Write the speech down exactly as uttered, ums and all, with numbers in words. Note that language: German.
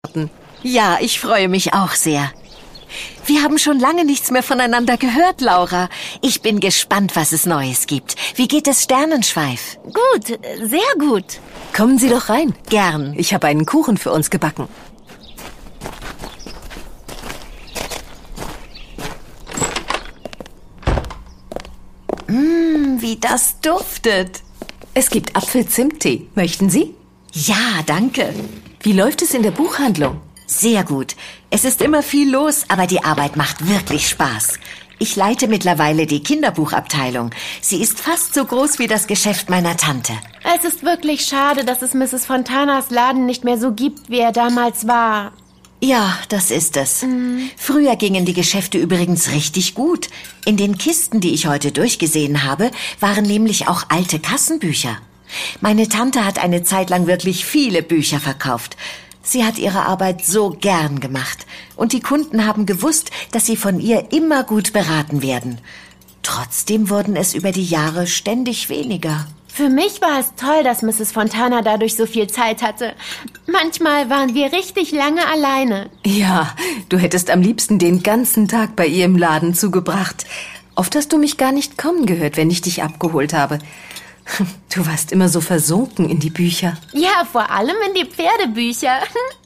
Weihnachten. Ja, ich freue mich auch sehr. Wir haben schon lange nichts mehr voneinander gehört, Laura. Ich bin gespannt, was es Neues gibt. Wie geht es Sternenschweif? Gut, sehr gut. Kommen Sie doch rein. Gern. Ich habe einen Kuchen für uns gebacken. Mmh, wie das duftet. Es gibt Apfel-Zimt-Tee. Möchten Sie? Ja, danke. Wie läuft es in der Buchhandlung? Sehr gut. Es ist immer viel los, aber die Arbeit macht wirklich Spaß. Ich leite mittlerweile die Kinderbuchabteilung. Sie ist fast so groß wie das Geschäft meiner Tante. Es ist wirklich schade, dass es Misses Fontanas Laden nicht mehr so gibt, wie er damals war. Ja, das ist es. Mhm. Früher gingen die Geschäfte übrigens richtig gut. In den Kisten, die ich heute durchgesehen habe, waren nämlich auch alte Kassenbücher. Meine Tante hat eine Zeit lang wirklich viele Bücher verkauft. Sie hat ihre Arbeit so gern gemacht. Und die Kunden haben gewusst, dass sie von ihr immer gut beraten werden. Trotzdem wurden es über die Jahre ständig weniger. Für mich war es toll, dass Misses Fontana dadurch so viel Zeit hatte. Manchmal waren wir richtig lange alleine. Ja, du hättest am liebsten den ganzen Tag bei ihr im Laden zugebracht. Oft hast du mich gar nicht kommen gehört, wenn ich dich abgeholt habe. Du warst immer so versunken in die Bücher. Ja, vor allem in die Pferdebücher.